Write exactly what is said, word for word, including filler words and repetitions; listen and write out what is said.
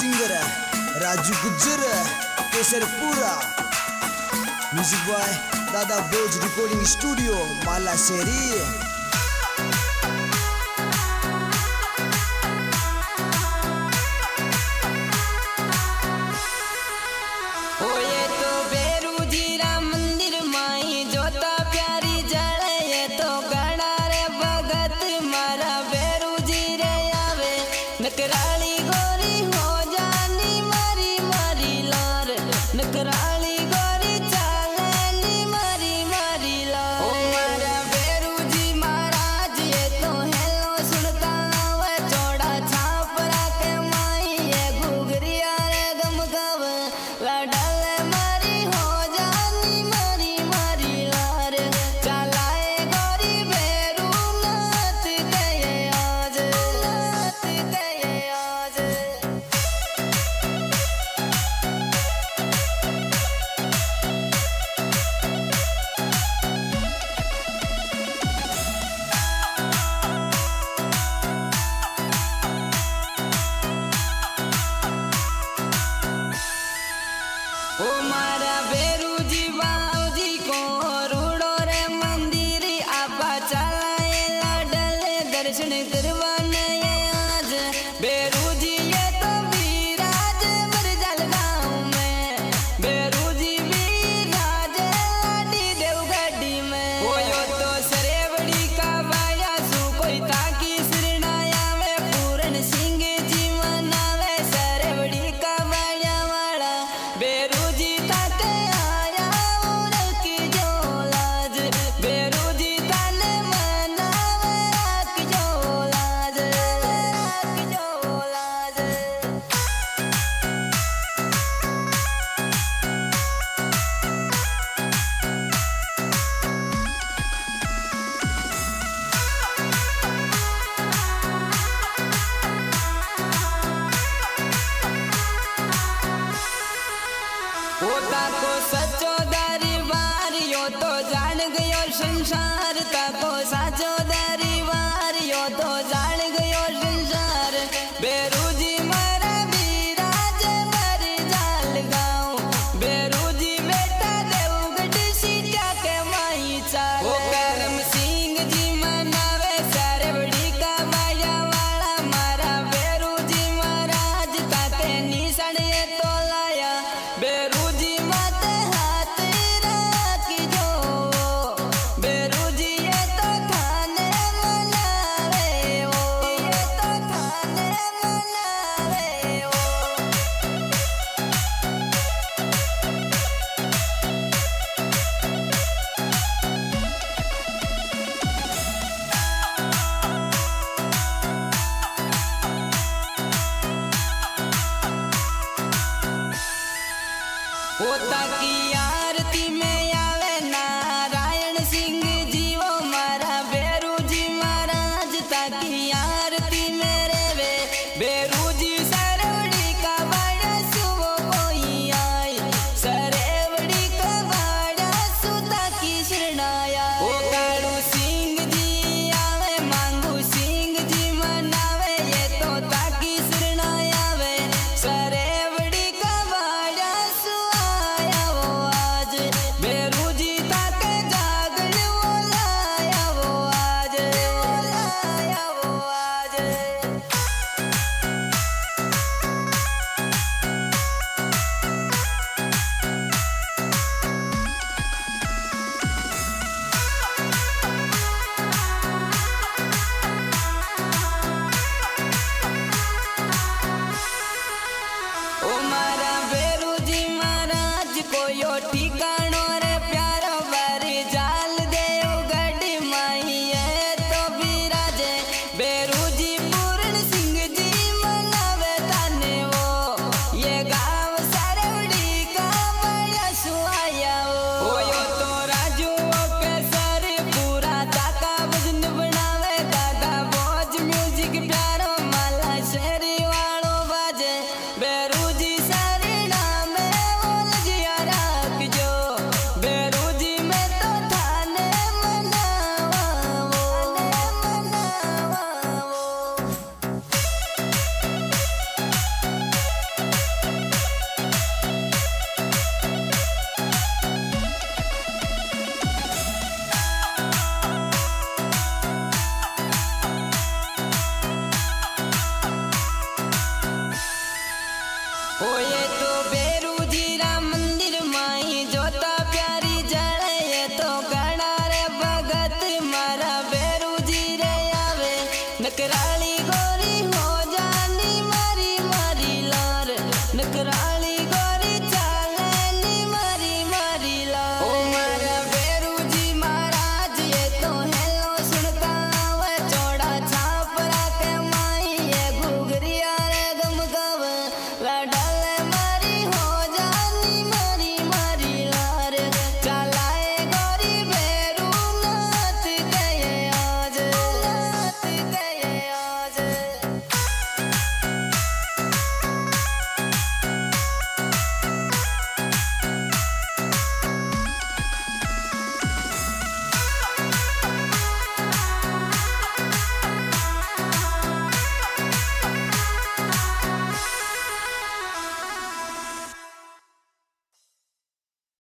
Singer है Raju Gujjar Kesarpura. Music boy दादा बोज रिकॉर्डिंग स्टूडियो माला शेरी। नकराली गोरी हो जानी मारी मारी लार, नकराली गोरी चालनी मारी मारी लार। ओ मारा बेरू जी महाराज ये तो हेलो सुनता वे चौड़ा छापरा के माई ये घुघरिया रे गमगम लाडल मारी हो जानी मारी मारी लार। चलाए गोरी बेरू नाथ गए आज, नाथ गए आज। ओ मारा बेरू जी बाऊजी को रूड़ो रे मंदिर आपा चलाए लाडल दर्शन करवाने आज। बेरू जी ये तो विराज बरजल गाँव में, बेरू जी विराज लाडी देवगढ़ी में। ओ यो तो सरेवड़ी का बाया सु कोई ताकी सिरनाया वे पूरन सिंह जी मनावे सरेवड़ी का बाया वाला। बेरू जी ताते आया उर की जो लाज, बेरू जी ताने मनावे राख जो लाज, राख जो लाज। होता को सचो दरबार यो तो जान गयो संसार, ताको साचो दरबार यो तो जान गयो संसार। बेरू जी मारा विराज बरजाल गाँव, बेरू जी बेटा देवगढ़ सीता के माई चाल। ओ करम सिंह जी मनावे सरेवड़ी का बाया वाला, मारा बेरू जी महाराज ताते निशान ये तो लाया। बेरू जी माते हाथ राखी जो, बेरू जी ये तो थाने मनावे ओ, ये तो थाने मनावे ओ। होता की